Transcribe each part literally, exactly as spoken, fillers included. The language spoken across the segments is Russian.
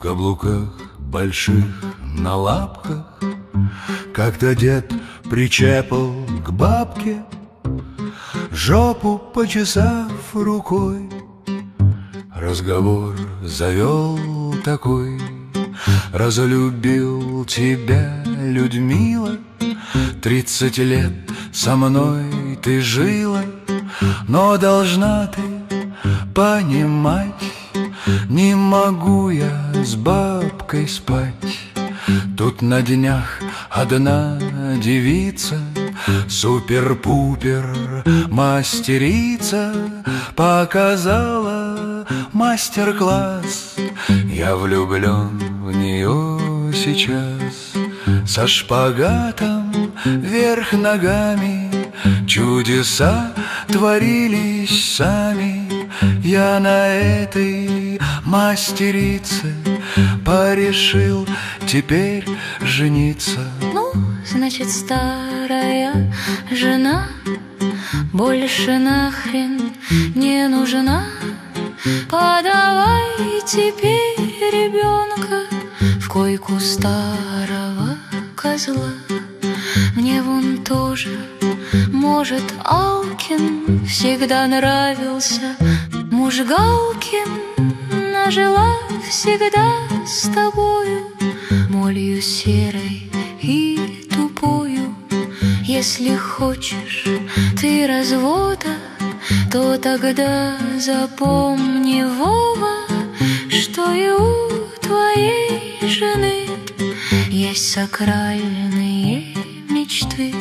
каблуках больших на лапках. Как-то дед причепал к бабке, жопу почесав рукой, разговор завел такой: разлюбил тебя, Людмила, тридцать лет со мной ты жила, но должна ты понимать, не могу я с бабкой спать. Тут на днях одна девица, супер-пупер мастерица, показала мастер-класс. Я влюблен в нее сейчас, со шпагатом вверх ногами. Чудеса творились сами. Я на этой мастерице порешил теперь жениться. Ну, значит, старая жена больше нахрен не нужна. Подавай теперь ребенка в койку старого козла. Мне вон тоже, может, Алкин всегда нравился. Муж Галкин, нажила всегда с тобою, молью серой и тупою. Если хочешь ты развода, то тогда запомни, Вова, что и у твоей жены есть сакральные мечты.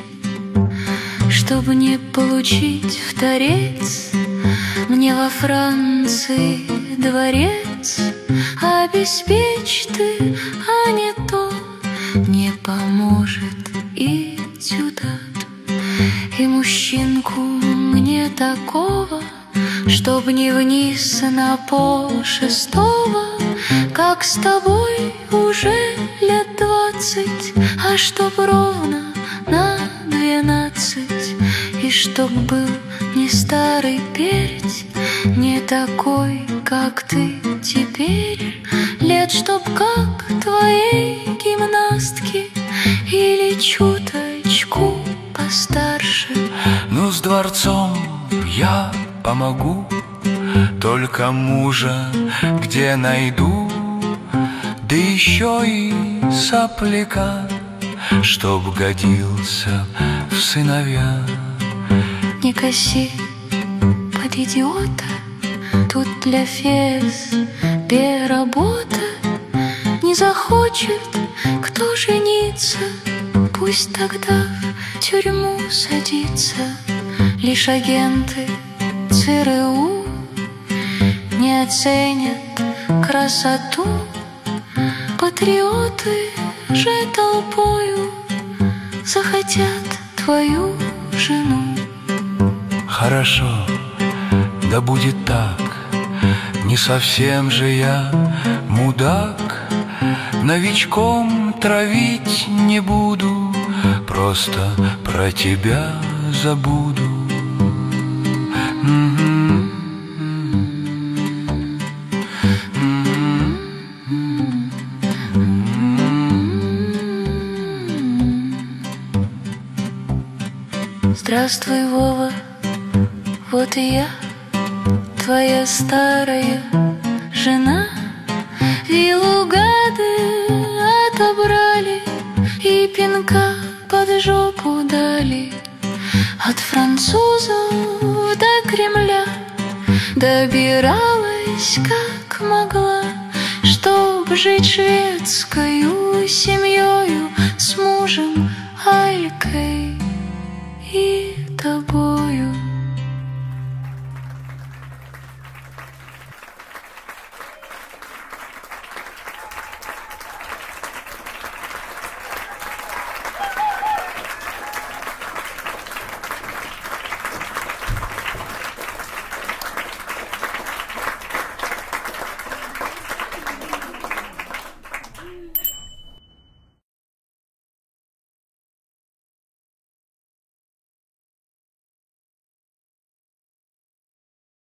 Чтобы не получить в торец, мне во Франции дворец обеспечь ты, а не то не поможет и этюдат. И мужчинку мне такого, чтоб не вниз на пол шестого, как с тобой уже лет двадцать, а чтоб ровно на двенадцать. И чтоб был не старый перец, не такой, как ты теперь, лет чтоб как твоей гимнастки или чуточку постарше. Ну, с дворцом я помогу, только мужа где найду, да еще и сопляка, чтоб годился в сыновья. Не коси под идиота, тут для фез работа. Не захочет кто жениться, пусть тогда в тюрьму садится. Лишь агенты ЦРУ не оценят красоту. Патриоты же толпою захотят твою жену. Хорошо, да будет так, не совсем же я мудак. Новичком травить не буду, просто про тебя забуду. Здравствуй, Вова, вот и я, твоя старая жена. Виллу гады отобрали и пинка под жопу дали. От французов до Кремля добиралась как могла, чтоб жить шведскою семьёю с мужем